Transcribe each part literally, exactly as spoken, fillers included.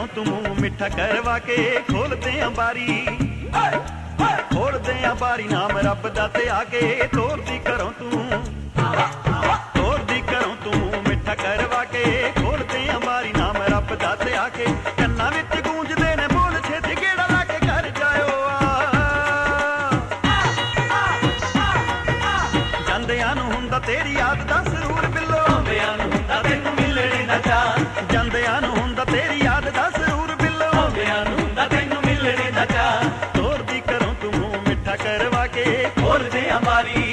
घरों तू मुंह मिठा करवा के खोलते हैं बारी खोलते हैं बारी नाम रब दा ते आके तोड़दी घरों तू तोड़दी घरों तू मुंह मिठा करवा के खोलते हैं बारी नाम रब दा ते आके कन्ना विच गूंजदे ने बोल छेती गेड़ा ला के घर जाओ ਜਾਂਦਿਆਂ ਨੂੰ ਹੁੰਦਾ ਤੇਰੀ ਯਾਦ ਦਾ ਜ਼ਰੂਰ ਬਿੱਲੋ ਆਉਂਦਿਆਂ ਨੂੰ ਹੁੰਦਾ ਤੈਨੂੰ ਮਿਲਣੇ ਦਾ ਚਾਅ ਜਾਂਦਿਆਂ ਨੂੰ ਹੁੰਦਾ ਤੇਰੀ ਯਾਦ ਦਾ ਜ਼ਰੂਰ ਬਿੱਲੋ ਆਉਂਦਿਆਂ ਨੂੰ ਹੁੰਦਾ ਤੈਨੂੰ ਮਿਲਣੇ ਦਾ ਚਾਅ ਤੋੜਦੀ ਘਰੋਂ ਤੂੰ ਮੂੰਹ ਮਿੱਠਾ ਕਰਵਾ ਕੇ ਖੋਲਦੇ ਆ ਬਾਰੀ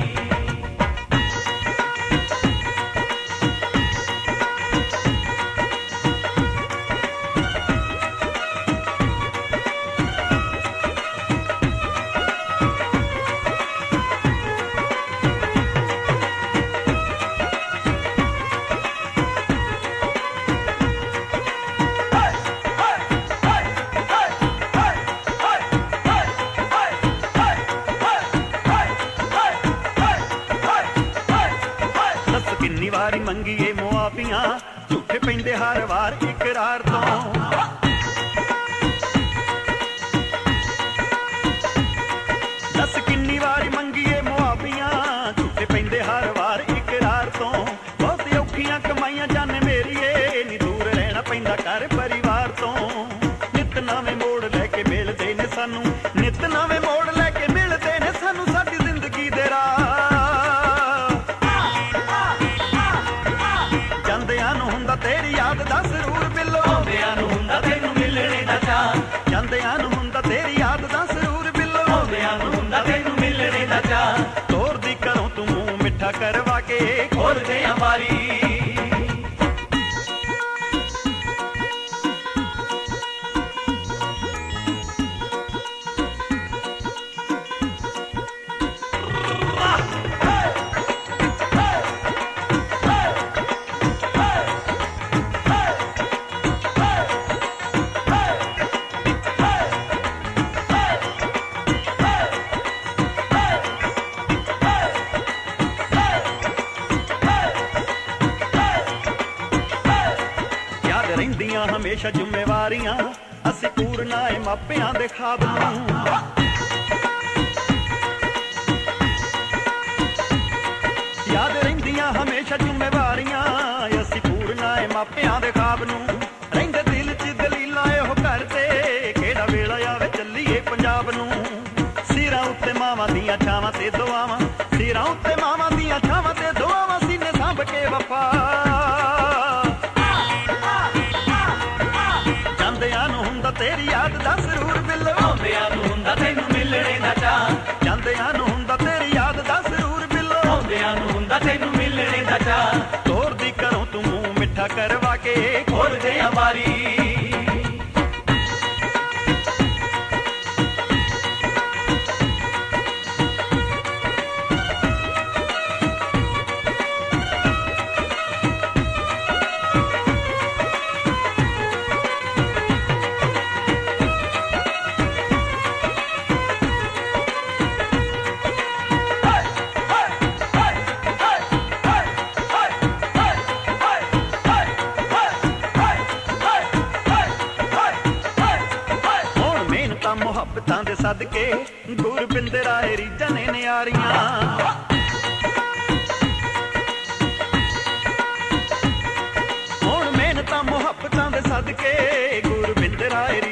किन्नी वारी मंगीए मुआफियां झूठे पैंदे हर वार इकरार तो दस किन्नी वारी मंगीए मुआफियां झूठे पैंदे हर वार इकरार तो बहुत औखियां कमाइयां जाने मेरीए नी दूर रहना पैंदा घर परिवार तो नित नवें मोड़ लैके मिलदे ने सानू नित नवें मोड़ लैके मिलदे ने सानू साडी जिंदगी दे राह तेरी याद दा जरूर बिल्लो आਉਂਦਿਆਂ ਨੂੰ ਹੁੰਦਾ ਤੈਨੂੰ ਮਿਲਣੇ ਦਾ ਚਾਅ ਜਾਂਦਿਆਂ ਨੂੰ ਹੁੰਦਾ ਤੇਰੀ ਯਾਦ ਦਾ ਜ਼ਰੂਰ ਬਿੱਲੋ ਆਉਂਦਿਆਂ ਨੂੰ ਹੁੰਦਾ ਤੈਨੂੰ ਮਿਲਣੇ ਦਾ ਚਾਅ ਤੋੜਦੀ ਘਰੋਂ ਤੂੰ ਮੂੰਹ ਮਿੱਠਾ ਕਰਵਾ ਕੇ ਖੋਲਦੇ ਆ ਬਾਰੀ ਰਹਿੰਦੀਆਂ ਹਮੇਸ਼ਾ ਜ਼ਿੰਮੇਵਾਰੀਆਂ ਅਸੀਂ ਪੂਰਨਾ ਏ ਮਾਪਿਆਂ ਦੇ ਖਾਬ ਨੂੰ ਯਾਦ ਰਹਿੰਦੀਆਂ ਹਮੇਸ਼ਾ ਜ਼ਿੰਮੇਵਾਰੀਆਂ ਅਸੀਂ ਪੂਰਨਾ ਏ ਮਾਪਿਆਂ ਦੇ ਖਾਬ ਨੂੰ ਰਹਿੰਦੇ ਦਿਲ 'ਚ ਦਲੀਲਾਂ ਇਹੋ ਕਰਦੇ ਕਿਹੜਾ ਵੇਲਾ ਆਵੇ ਚੱਲੀਏ ਪੰਜਾਬ ਨੂੰ ਸਿਰਾਂ ਉੱਤੇ ਮਾਵਾਂ ਦੀਆਂ ਛਾਵਾਂ ਤੇ ਦੁਆਵਾਂ ਸਿਰਾਂ ਉੱਤੇ ਮਾਵਾਂ ਦੀਆਂ ਛਾਵਾਂ ਤੇ ਦੁਆਵਾਂ ਸੀਨੇ ਸਾਂਭ ਕੇ ਵਫਾ तेरी याद दा जरूर बिल्लो आਉਂਦਿਆਂ ਨੂੰ ਹੁੰਦਾ ਤੈਨੂੰ ਮਿਲਣੇ ਦਾ ਚਾਅ ਜਾਂਦਿਆਂ ਨੂੰ ਹੁੰਦਾ ਤੇਰੀ ਯਾਦ ਦਾ ਜ਼ਰੂਰ ਬਿੱਲੋ ਆਉਂਦਿਆਂ ਨੂੰ ਹੁੰਦਾ ਤੈਨੂੰ ਮਿਲਣੇ ਦਾ ਚਾਅ ਤੋੜਦੀ ਘਰੋਂ ਤੂੰ ਮੂੰਹ ਮਿੱਠਾ ਕਰਵਾ ਕੇ ਖੋਲਦੇ ਆ ਬਾਰੀ ਮੁਹੱਬਤਾਂ ਦੇ ਸਦਕੇ ਗੁਰਬਿੰਦ ਰਾਏ ਰੀਝਾਂ ਨੇ ਨਿਆਰੀਆਂ ਹੁਣ ਮਿਹਨਤਾਂ ਮੁਹੱਬਤਾਂ ਦੇ ਸਦਕੇ ਗੁਰਬਿੰਦ ਰਾਏ